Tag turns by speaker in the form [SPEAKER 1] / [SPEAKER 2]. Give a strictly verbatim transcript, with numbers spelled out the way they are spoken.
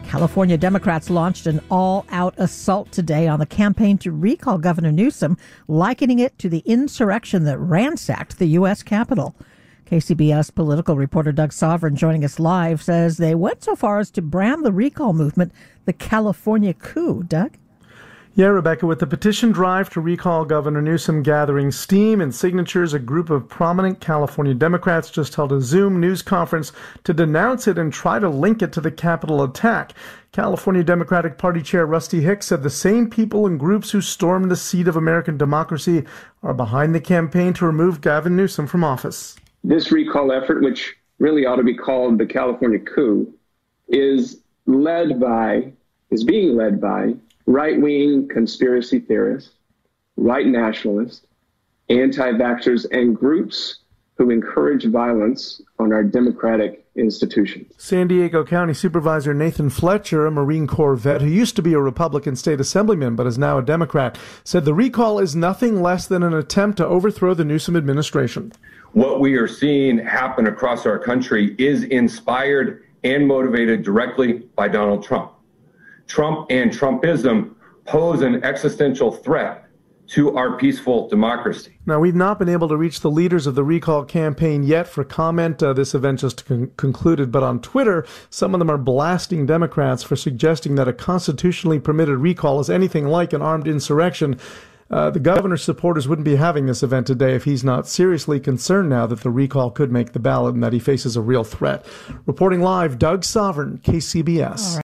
[SPEAKER 1] California Democrats launched an all-out assault today on the campaign to recall Governor Newsom, likening it to the insurrection that ransacked the U S Capitol. K C B S political reporter Doug Sovern, joining us live, says they went so far as to brand the recall movement the California coup. Doug?
[SPEAKER 2] Yeah, Rebecca, with the petition drive to recall Governor Newsom gathering steam and signatures, a group of prominent California Democrats just held a Zoom news conference to denounce it and try to link it to the Capitol attack. California Democratic Party Chair Rusty Hicks said the same people and groups who stormed the seat of American democracy are behind the campaign to remove Gavin Newsom from office.
[SPEAKER 3] This recall effort, which really ought to be called the California coup, is led by, is being led by right-wing conspiracy theorists, white nationalists, anti-vaxxers, and groups who encourage violence on our democratic institutions.
[SPEAKER 2] San Diego County Supervisor Nathan Fletcher, a Marine Corps vet who used to be a Republican state assemblyman but is now a Democrat, said the recall is nothing less than an attempt to overthrow the Newsom administration.
[SPEAKER 4] What we are seeing happen across our country is inspired and motivated directly by Donald Trump. Trump and Trumpism pose an existential threat to our peaceful democracy.
[SPEAKER 2] Now, we've not been able to reach the leaders of the recall campaign yet for comment. Uh, this event just con- concluded, but on Twitter, some of them are blasting Democrats for suggesting that a constitutionally permitted recall is anything like an armed insurrection. Uh, the governor's supporters wouldn't be having this event today if he's not seriously concerned now that the recall could make the ballot and that he faces a real threat. Reporting live, Doug Sovern, K C B S.